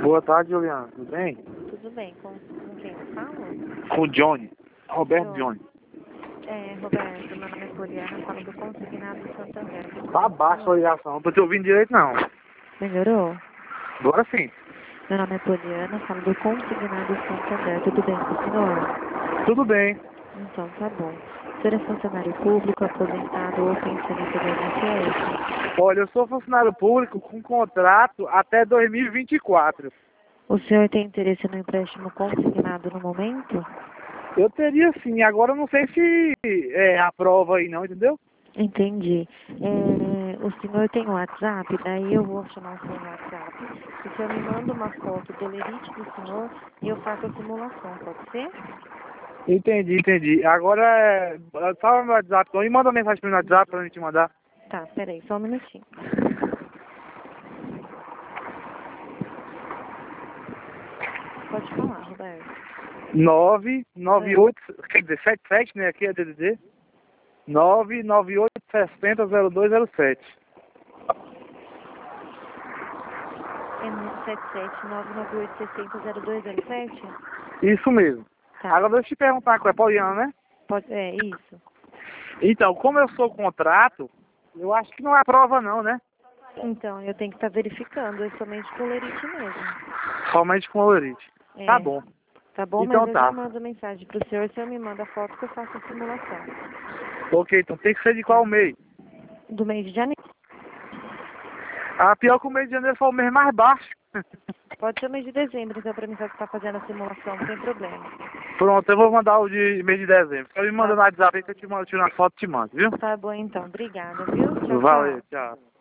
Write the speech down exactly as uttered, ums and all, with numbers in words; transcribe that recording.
Boa tarde, Juliana. Tudo bem? Tudo bem, com, com quem eu falo? Com o Johnny. Roberto Eu, Johnny. é, Roberto, meu nome é Poliana, falo do Consignado Santander. Tudo Tá bem, baixa a senhor? ligação, não tô te ouvindo direito não. Melhorou? Agora sim. Meu nome é Poliana, falo do Consignado Santander. Tudo bem com o senhor? Tudo bem. Então, tá bom. O senhor é funcionário público, aposentado ou pensionista do I N S S? Olha, eu sou funcionário público com contrato até dois mil e vinte e quatro. O senhor tem interesse no empréstimo consignado no momento? Eu teria sim, agora eu não sei se é aprova aí não, entendeu? Entendi. É, o senhor tem o WhatsApp? Daí eu vou chamar o senhor no WhatsApp. O senhor me manda uma foto do lerite do senhor e eu faço a simulação, pode ser? Entendi, entendi. Agora, é... salva meu WhatsApp, então, e manda uma mensagem pro meu WhatsApp pra gente mandar. Tá, peraí, só um minutinho. Pode falar, Roberto. nove nove oito, quer dizer, setenta e sete, né, aqui é D D D. nove nove oito sessenta zero dois zero sete. É no sete sete nove nove oito seis zero zero dois zero sete? Isso mesmo. Tá, Agora deixa eu te perguntar uma coisa, Pauliana, né? pode, é isso. Então, como eu sou contrato, eu acho que não é prova não, né? Então, eu tenho que estar verificando, é somente com lerite mesmo. Somente com olorite. É, Tá bom. tá bom? Então Mas eu já tá. mando mensagem pro senhor, o senhor me manda a foto que eu faço a simulação. Ok, então tem que ser de qual mês? Do mês de janeiro. Ah, pior que o mês de janeiro foi o mês mais baixo. Pode ser o mês de dezembro, então, pra mim estar fazendo a simulação, não tem problema. Pronto, eu vou mandar o de mês de dezembro. Só me manda Tá, no WhatsApp aí que eu te mando, tiro uma foto e te mando, viu? tá bom então, obrigada, viu? Tchau, Valeu, tchau. tchau.